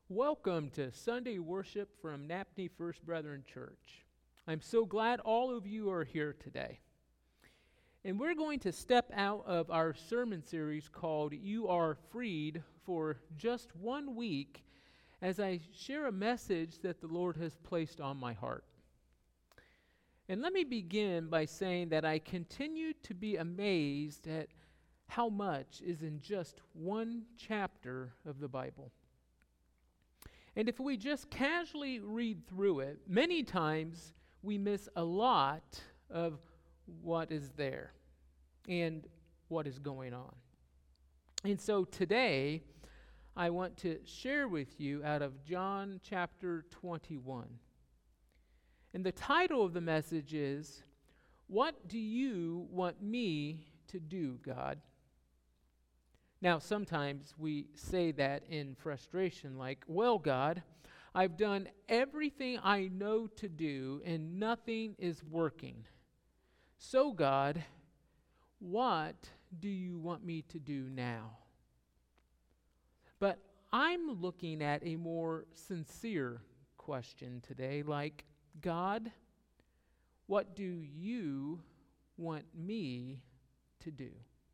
Welcome to Sunday worship from Napney First Brethren Church. I'm so glad all of you are here today. And we're going to step out of our sermon series called You Are Freed for just 1 week as I share a message that the Lord has placed on my heart. And let me begin by saying that I continue to be amazed at how much is in just one chapter of the Bible. And if we just casually read through it, many times we miss a lot of what is there and what is going on. And so today, I want to share with you out of John chapter 21. And the title of the message is, What Do You Want Me to Do, God? Now, sometimes we say that in frustration, like, well, God, I've done everything I know to do and nothing is working. So, God, what do you want me to do now? But I'm looking at a more sincere question today, like, God, what do you want me to do?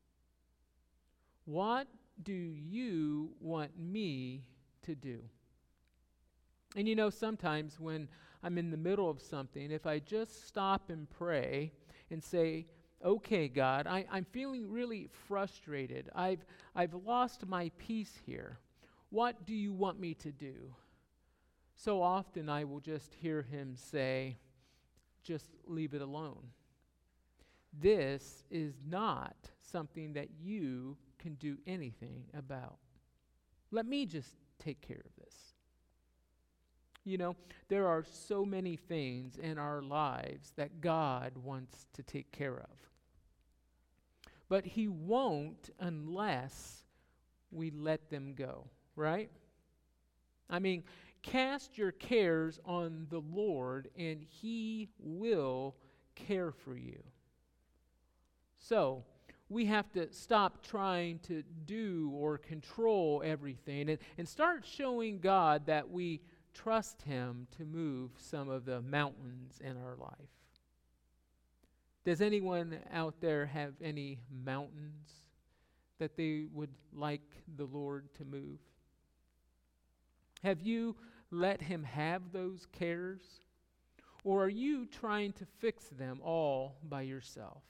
What do you want me to do? And you know, sometimes when I'm in the middle of something, if I just stop and pray and say, okay, God, I'm feeling really frustrated. I've lost my peace here. What do you want me to do? So often I will just hear him say, just leave it alone. This is not something that you can do anything about. Let me just take care of this. You know, there are so many things in our lives that God wants to take care of. But he won't unless we let them go, right? I mean, cast your cares on the Lord and he will care for you. So, we have to stop trying to do or control everything and start showing God that we trust him to move some of the mountains in our life. Does anyone out there have any mountains that they would like the Lord to move? Have you let him have those cares? Or are you trying to fix them all by yourself?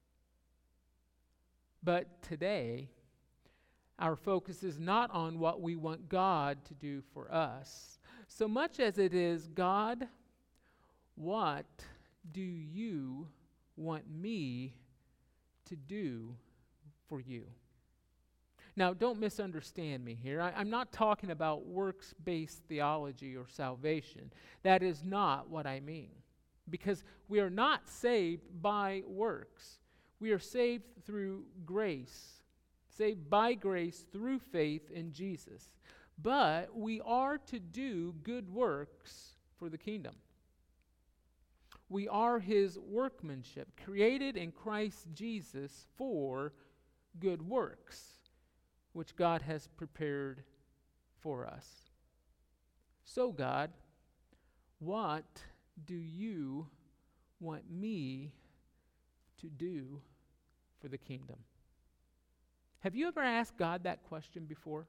But today, our focus is not on what we want God to do for us, so much as it is, God, what do you want me to do for you? Now, don't misunderstand me here. I'm not talking about works-based theology or salvation. That is not what I mean, because we are not saved by works. We are saved through grace, saved by grace through faith in Jesus. But we are to do good works for the kingdom. We are his workmanship, created in Christ Jesus for good works, which God has prepared for us. So, God, what do you want me to do for the kingdom? Have you ever asked God that question before?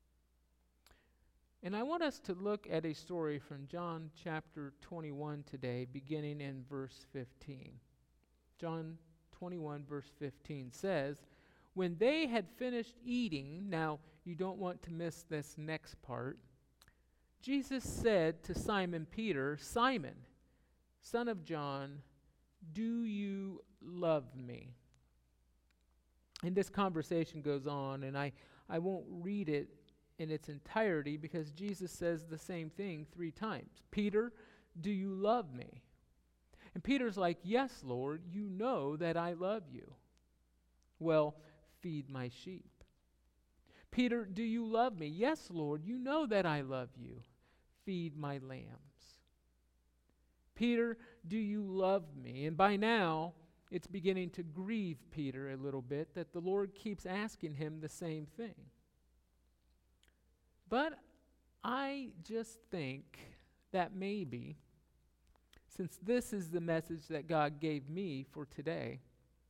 And I want us to look at a story from John chapter 21 today, beginning in verse 15. John 21 verse 15 says, when they had finished eating, now you don't want to miss this next part, Jesus said to Simon Peter, Simon, son of John, do you love me? And this conversation goes on, and I won't read it in its entirety because Jesus says the same thing 3 times. Peter, do you love me? And Peter's like, yes, Lord, you know that I love you. Well, feed my sheep. Peter, do you love me? Yes, Lord, you know that I love you. Feed my lambs. Peter, do you love me? And by now, it's beginning to grieve Peter a little bit that the Lord keeps asking him the same thing. But I just think that maybe, since this is the message that God gave me for today,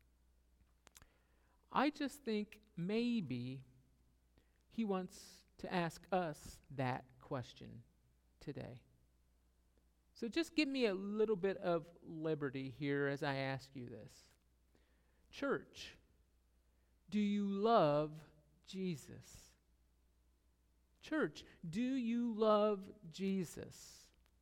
I just think maybe He wants to ask us that question today. So just give me a little bit of liberty here as I ask you this. Church, do you love Jesus? Church, do you love Jesus?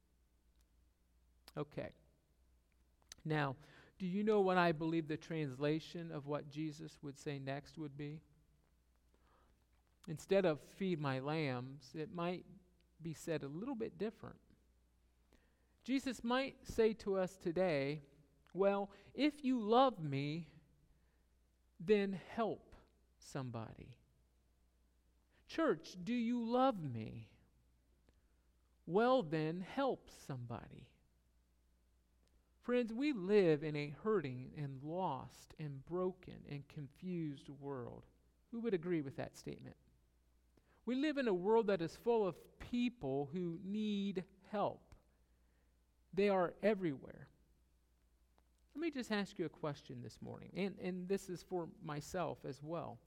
Okay. Now, do you know what I believe the translation of what Jesus would say next would be? Instead of feed my lambs, it might be said a little bit different. Jesus might say to us today, well, if you love me, then help somebody. Church, do you love me? Well, then help somebody. Friends, we live in a hurting and lost and broken and confused world. Who would agree with that statement? We live in a world that is full of people who need help. They are everywhere. Let me just ask you a question this morning, and this is for myself as well.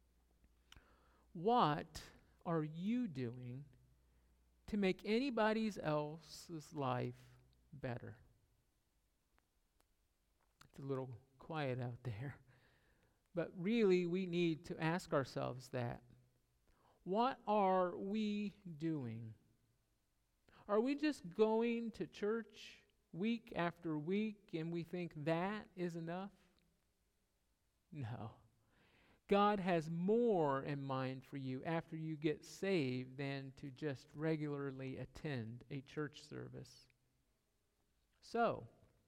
What are you doing to make anybody else's life better? It's a little quiet out there. But really, we need to ask ourselves that. What are we doing? Are we just going to church week after week and we think that is enough? No. God has more in mind for you after you get saved than to just regularly attend a church service. So,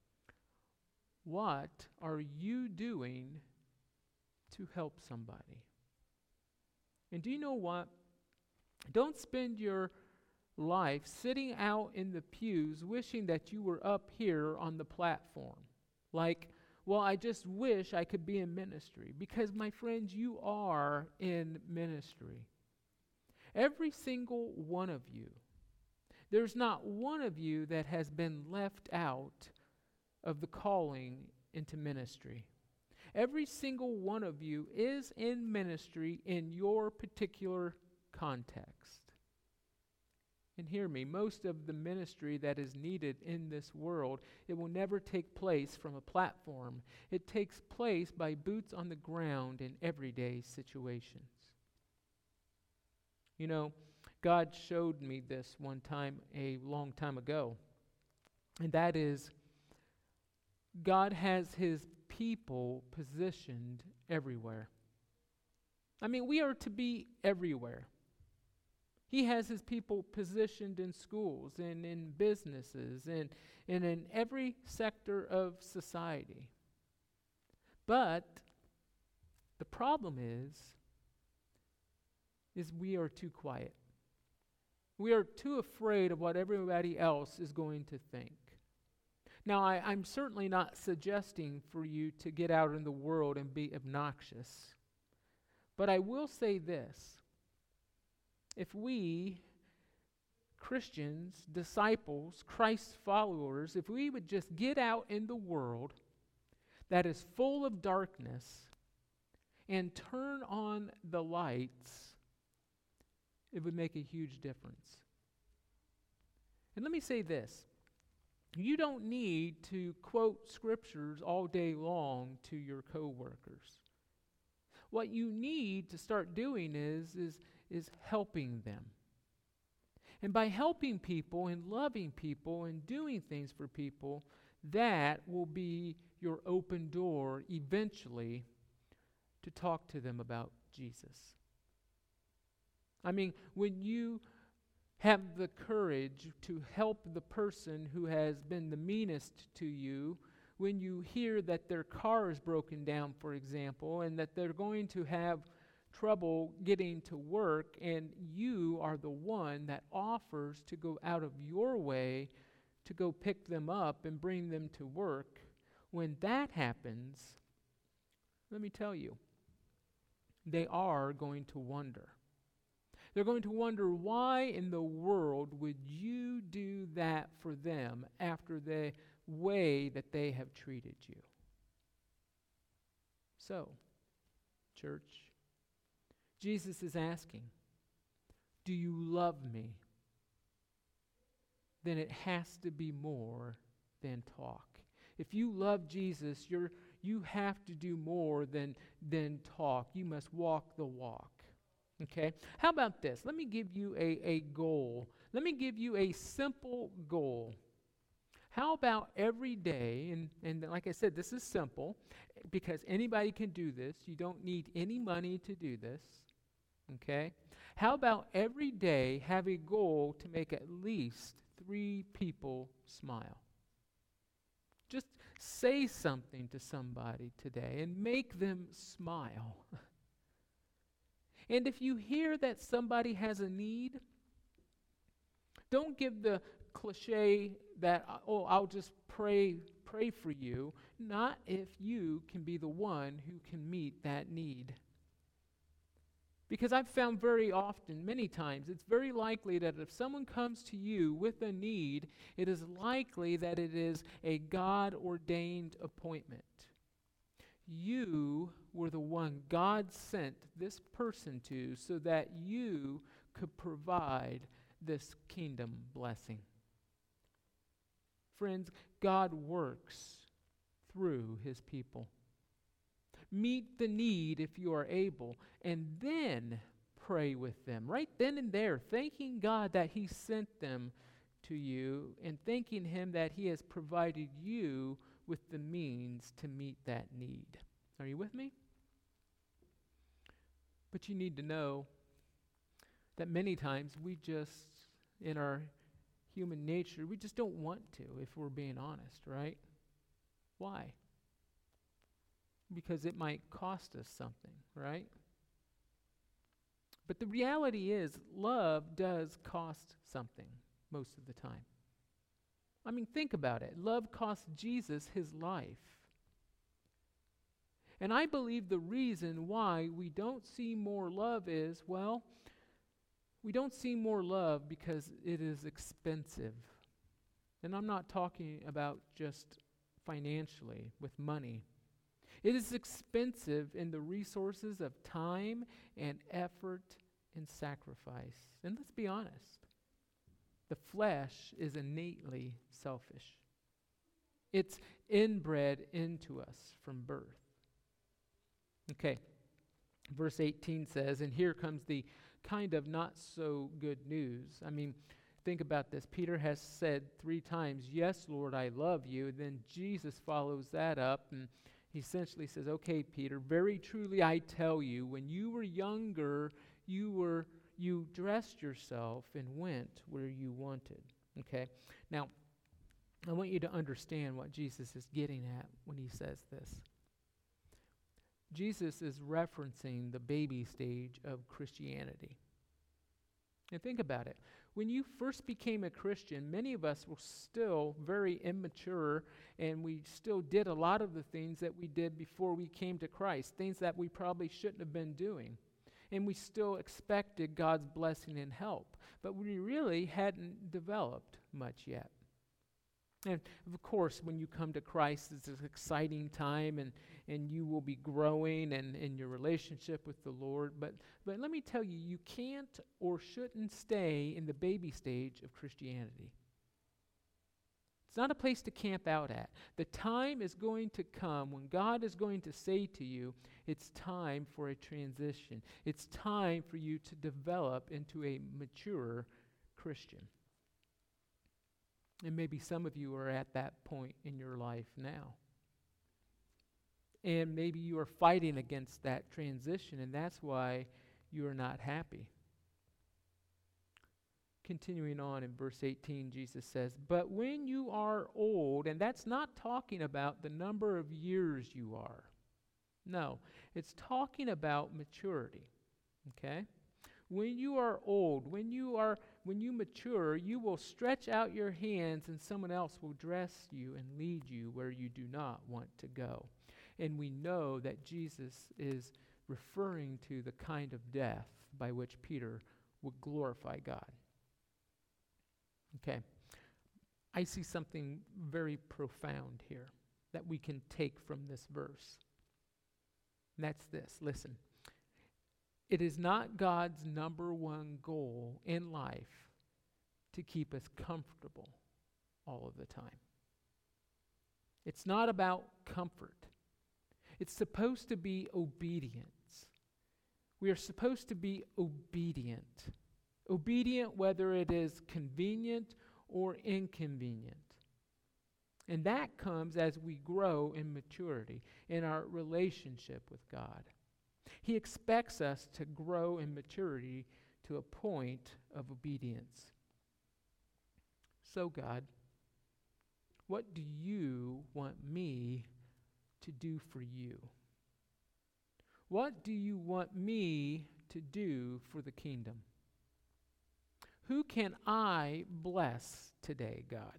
what are you doing to help somebody? And do you know what? Don't spend your life sitting out in the pews wishing that you were up here on the platform. Like, well, I just wish I could be in ministry. Because, my friends, you are in ministry. Every single one of you. There's not one of you that has been left out of the calling into ministry. Every single one of you is in ministry in your particular context. And hear me, most of the ministry that is needed in this world, it will never take place from a platform. It takes place by boots on the ground in everyday situations. You know, God showed me this one time a long time ago. And that is, God has His people positioned everywhere. I mean, we are to be everywhere. He has His people positioned in schools and in businesses and in every sector of society. But the problem is we are too quiet. We are too afraid of what everybody else is going to think. Now, I'm certainly not suggesting for you to get out in the world and be obnoxious. But I will say this. If we, Christians, disciples, Christ followers, if we would just get out in the world that is full of darkness and turn on the lights, it would make a huge difference. And let me say this. You don't need to quote scriptures all day long to your coworkers. What you need to start doing is helping them. And by helping people and loving people and doing things for people, that will be your open door eventually to talk to them about Jesus. I mean, when you have the courage to help the person who has been the meanest to you, when you hear that their car is broken down, for example, and that they're going to have trouble getting to work, and you are the one that offers to go out of your way to go pick them up and bring them to work, when that happens, let me tell you, they are going to wonder. They're going to wonder why in the world world would you do that for them after the way that they have treated you? So, church, Jesus is asking, do you love me? Then it has to be more than talk. If you love Jesus, you have to do more than talk. You must walk the walk. Okay? How about this? Let me give you a goal. Let me give you a simple goal. How about every day, and like I said, this is simple, because anybody can do this. You don't need any money to do this. Okay? How about every day have a goal to make at least 3 people smile? Just say something to somebody today and make them smile. And if you hear that somebody has a need, don't give the cliche that, oh, I'll just pray for you. Not if you can be the one who can meet that need. Because I've found very often, many times, it's very likely that if someone comes to you with a need, it is likely that it is a God-ordained appointment. You were the one God sent this person to so that you could provide this kingdom blessing. Friends, God works through his people. Meet the need if you are able, and then pray with them. Right then and there, thanking God that he sent them to you and thanking him that he has provided you with the means to meet that need. Are you with me? But you need to know that many times we just, in our human nature, we just don't want to, if we're being honest, right? Why? Because it might cost us something, right? But the reality is, love does cost something most of the time. I mean, think about it. Love cost Jesus his life. And I believe the reason why we don't see more love is, well, we don't see more love because it is expensive. And I'm not talking about just financially, with money. It is expensive in the resources of time and effort and sacrifice. And let's be honest, the flesh is innately selfish. It's inbred into us from birth. Okay, verse 18 says, and here comes the kind of not so good news. I mean, think about this. Peter has said 3 times, yes, Lord, I love you. Then Jesus follows that up, and he essentially says, okay, Peter, very truly I tell you, when you were younger, you dressed yourself and went where you wanted. Okay? Now, I want you to understand what Jesus is getting at when he says this. Jesus is referencing the baby stage of Christianity. And think about it. When you first became a Christian, many of us were still very immature, and we still did a lot of the things that we did before we came to Christ, things that we probably shouldn't have been doing. And we still expected God's blessing and help, but we really hadn't developed much yet. And of course, when you come to Christ, it's an exciting time, and you will be growing in your relationship with the Lord. But let me tell you, you can't or shouldn't stay in the baby stage of Christianity. It's not a place to camp out at. The time is going to come when God is going to say to you, it's time for a transition. It's time for you to develop into a mature Christian. And maybe some of you are at that point in your life now. And maybe you are fighting against that transition, and that's why you are not happy. Continuing on in verse 18, Jesus says, but when you are old, and that's not talking about the number of years you are. No, it's talking about maturity. Okay? When you are old, when you mature, you will stretch out your hands and someone else will dress you and lead you where you do not want to go. And we know that Jesus is referring to the kind of death by which Peter would glorify God. Okay. I see something very profound here that we can take from this verse. And that's this. Listen. It is not God's number one goal in life to keep us comfortable all of the time. It's not about comfort. It's supposed to be obedience. We are supposed to be obedient. Obedient whether it is convenient or inconvenient. And that comes as we grow in maturity in our relationship with God. He expects us to grow in maturity to a point of obedience. So, God, what do you want me to do for you? What do you want me to do for the kingdom? Who can I bless today, God?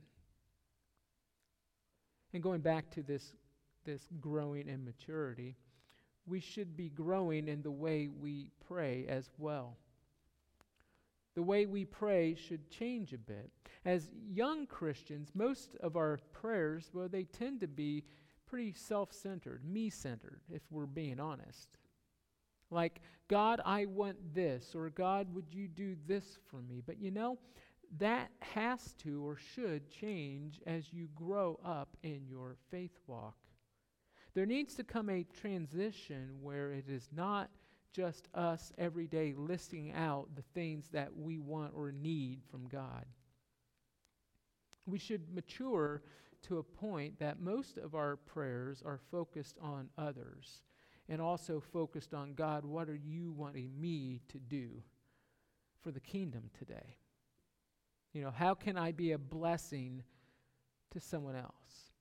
And going back to this growing in maturity, we should be growing in the way we pray as well. The way we pray should change a bit. As young Christians, most of our prayers, well, they tend to be pretty self-centered, me-centered, if we're being honest. Like, God, I want this, or God, would you do this for me? But you know, that has to or should change as you grow up in your faith walk. There needs to come a transition where it is not just us every day listing out the things that we want or need from God. We should mature to a point that most of our prayers are focused on others and also focused on God, what are you wanting me to do for the kingdom today? You know, how can I be a blessing to someone else?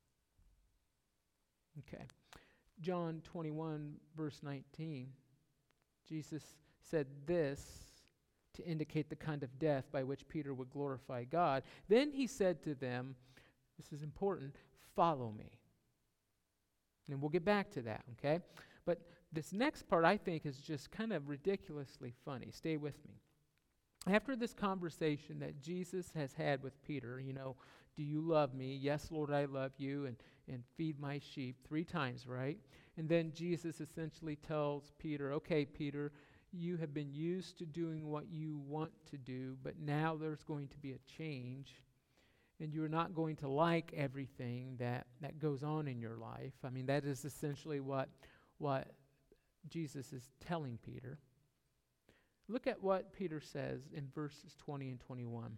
Okay. John 21, verse 19. Jesus said this to indicate the kind of death by which Peter would glorify God. Then he said to them, this is important, follow me. And we'll get back to that, okay? But this next part I think is just kind of ridiculously funny. Stay with me. After this conversation that Jesus has had with Peter, you know, do you love me? Yes, Lord, I love you, and feed my sheep 3 times, right? And then Jesus essentially tells Peter, okay, Peter, you have been used to doing what you want to do, but now there's going to be a change, and you're not going to like everything that goes on in your life. I mean, that is essentially what Jesus is telling Peter. Look at what Peter says in verses 20 and 21.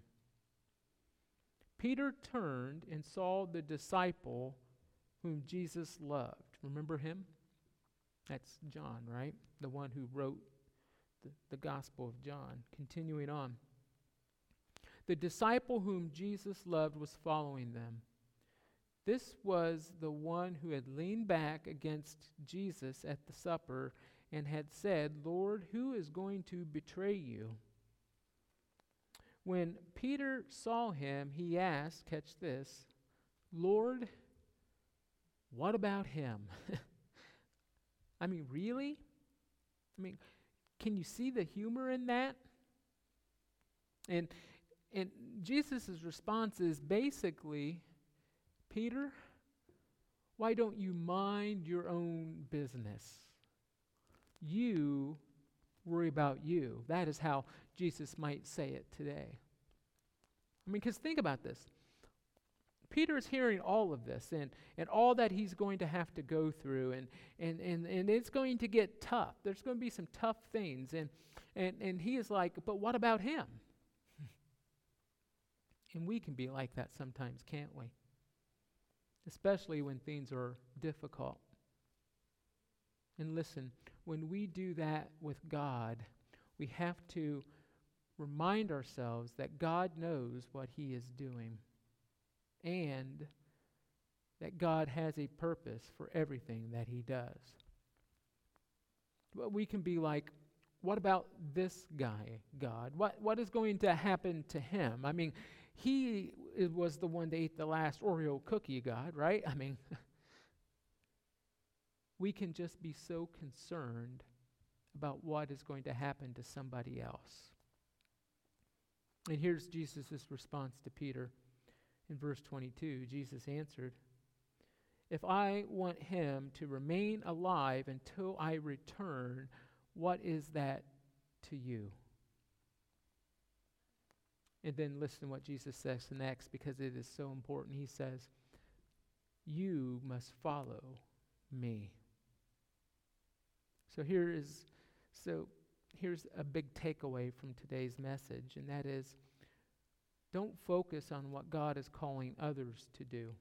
Peter turned and saw the disciple whom Jesus loved. Remember him? That's John, right? The one who wrote the Gospel of John. Continuing on. The disciple whom Jesus loved was following them. This was the one who had leaned back against Jesus at the supper and had said, Lord, who is going to betray you? When Peter saw him, he asked, catch this, Lord, what about him? I mean, really? I mean, can you see the humor in that? And Jesus' response is basically, Peter, why don't you mind your own business? You worry about you. That is how Jesus might say it today. I mean, because think about this. Peter is hearing all of this and all that he's going to have to go through, and it's going to get tough. There's going to be some tough things, and he is like, but what about him? And we can be like that sometimes, can't we? Especially when things are difficult. And listen, when we do that with God, we have to remind ourselves that God knows what he is doing and that God has a purpose for everything that he does. But we can be like, what about this guy, God? What is going to happen to him? I mean, he was the one that ate the last Oreo cookie, God, right? I mean, we can just be so concerned about what is going to happen to somebody else. And here's Jesus' response to Peter. In verse 22, Jesus answered, "If I want him to remain alive until I return, what is that to you?" And then listen to what Jesus says next, because it is so important. He says, "You must follow me." So here's a big takeaway from today's message, and that is, don't focus on what God is calling others to do.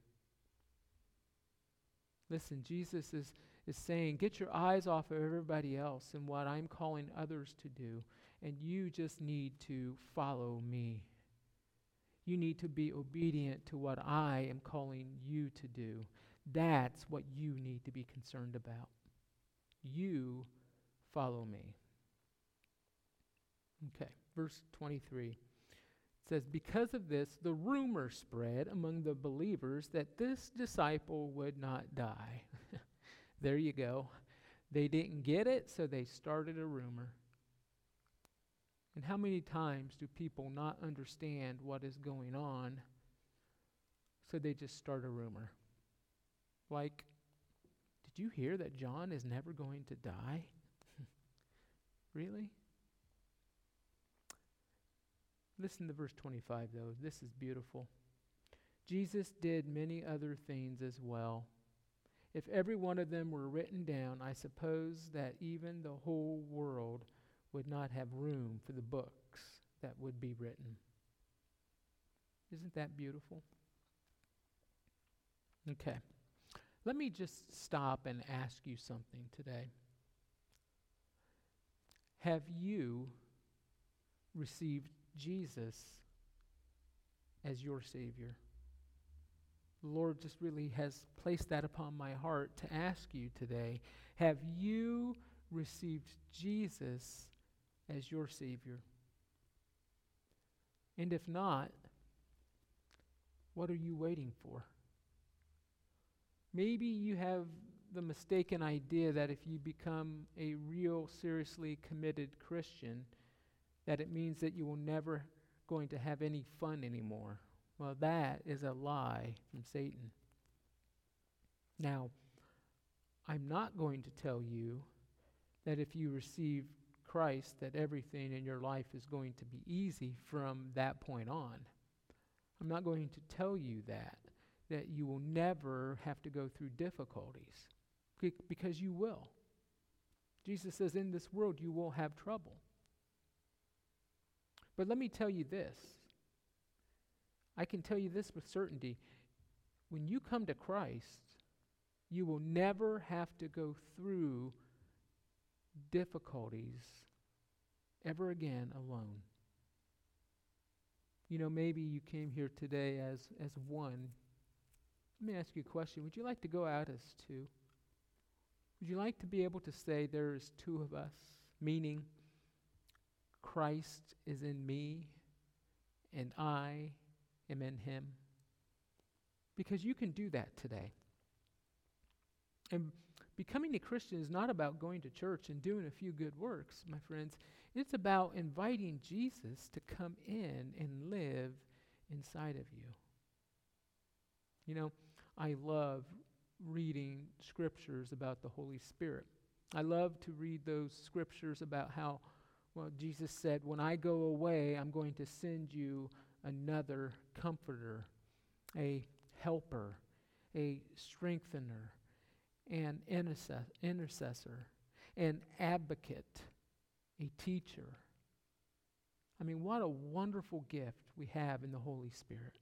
Listen, Jesus is saying, get your eyes off of everybody else and what I'm calling others to do, and you just need to follow me. You need to be obedient to what I am calling you to do. That's what you need to be concerned about. You follow me. Okay, verse 23. It says, "Because of this, the rumor spread among the believers that this disciple would not die." There you go. They didn't get it, so they started a rumor. And how many times do people not understand what is going on, so they just start a rumor? Like, did you hear that John is never going to die? Really? Listen to verse 25, though. This is beautiful. "Jesus did many other things as well. If every one of them were written down, I suppose that even the whole world would not have room for the books that would be written." Isn't that beautiful? Okay. Let me just stop and ask you something today. Have you received Jesus as your Savior? The Lord just really has placed that upon my heart to ask you today. Have you received Jesus as your Savior? And if not, what are you waiting for? Maybe you have the mistaken idea that if you become a real, seriously committed Christian, that it means that you will never going to have any fun anymore. Well, that is a lie from Satan. Now, I'm not going to tell you that if you receive Christ, that everything in your life is going to be easy from that point on. I'm not going to tell you that you will never have to go through difficulties, because you will. Jesus says, in this world you will have trouble. But let me tell you this. I can tell you this with certainty. When you come to Christ, you will never have to go through difficulties ever again alone. You know, maybe you came here today as one. Let me ask you a question. Would you like to go out as two? Would you like to be able to say there is two of us, meaning Christ is in me and I am in him? Because you can do that today. And becoming a Christian is not about going to church and doing a few good works, my friends. It's about inviting Jesus to come in and live inside of you. You know, I love reading scriptures about the Holy Spirit. I love to read those scriptures about how, well, Jesus said, when I go away, I'm going to send you another comforter, a helper, a strengthener, an intercessor, an advocate, a teacher. I mean, what a wonderful gift we have in the Holy Spirit.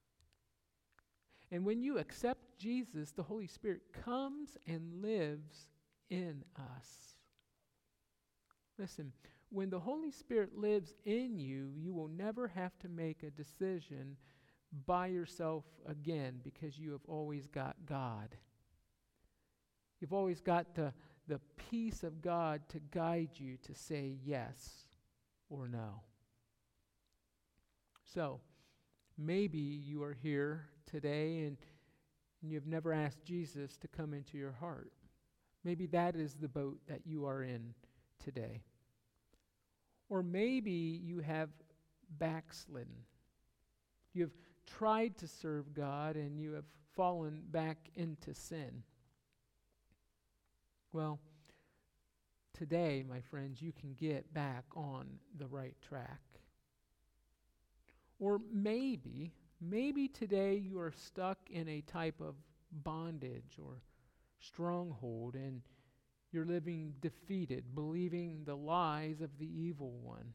And when you accept Jesus, the Holy Spirit comes and lives in us. Listen, when the Holy Spirit lives in you, you will never have to make a decision by yourself again, because you have always got God. You've always got the peace of God to guide you to say yes or no. So, maybe you are here today and you've never asked Jesus to come into your heart. Maybe that is the boat that you are in today. Or maybe you have backslidden. You have tried to serve God and you have fallen back into sin. Well, today, my friends, you can get back on the right track. Or maybe today you are stuck in a type of bondage or stronghold and you're living defeated, believing the lies of the evil one.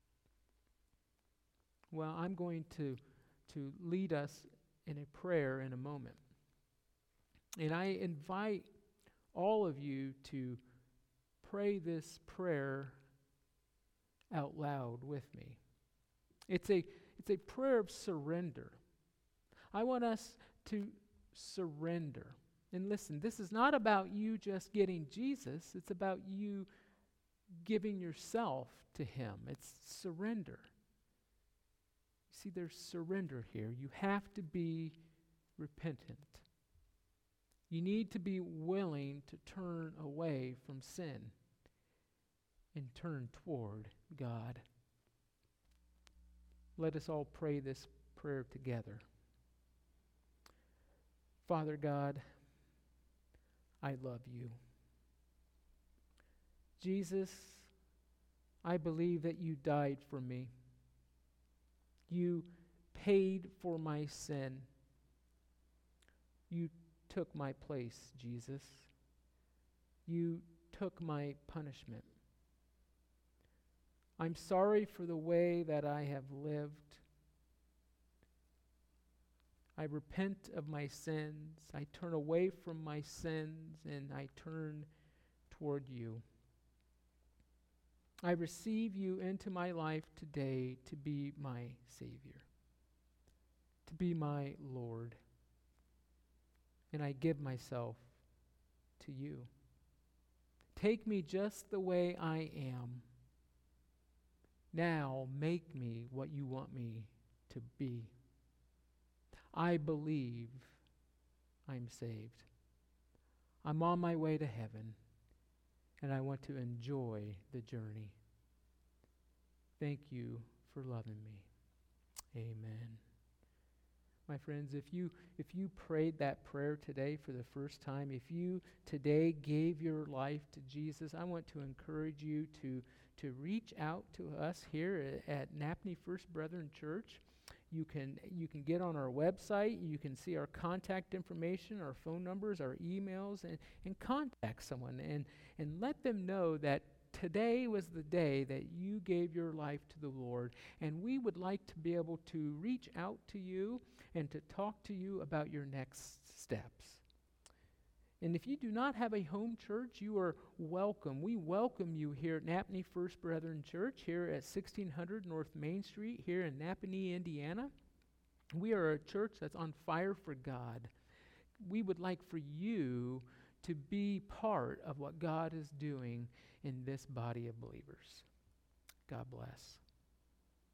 Well, I'm going to lead us in a prayer in a moment. And I invite all of you to pray this prayer out loud with me. It's a prayer of surrender. I want us to surrender. And listen, this is not about you just getting Jesus. It's about you giving yourself to Him. It's surrender. See, there's surrender here. You have to be repentant. You need to be willing to turn away from sin and turn toward God. Let us all pray this prayer together. Father God, I love you. Jesus, I believe that you died for me. You paid for my sin. You took my place, Jesus. You took my punishment. I'm sorry for the way that I have lived. I repent of my sins. I turn away from my sins and I turn toward you. I receive you into my life today to be my Savior, to be my Lord. And I give myself to you. Take me just the way I am. Now make me what you want me to be. I believe I'm saved. I'm on my way to heaven, and I want to enjoy the journey. Thank you for loving me. Amen. My friends, if you prayed that prayer today for the first time, if you today gave your life to Jesus, I want to encourage you to reach out to us here at Napney First Brethren Church. You can get on our website. You can see our contact information, our phone numbers, our emails, and contact someone and let them know that today was the day that you gave your life to the Lord, and we would like to be able to reach out to you and to talk to you about your next steps. And if you do not have a home church, you are welcome. We welcome you here at Napney First Brethren Church here at 1600 North Main Street here in Nappanee, Indiana. We are a church that's on fire for God. We would like for you to be part of what God is doing in this body of believers. God bless.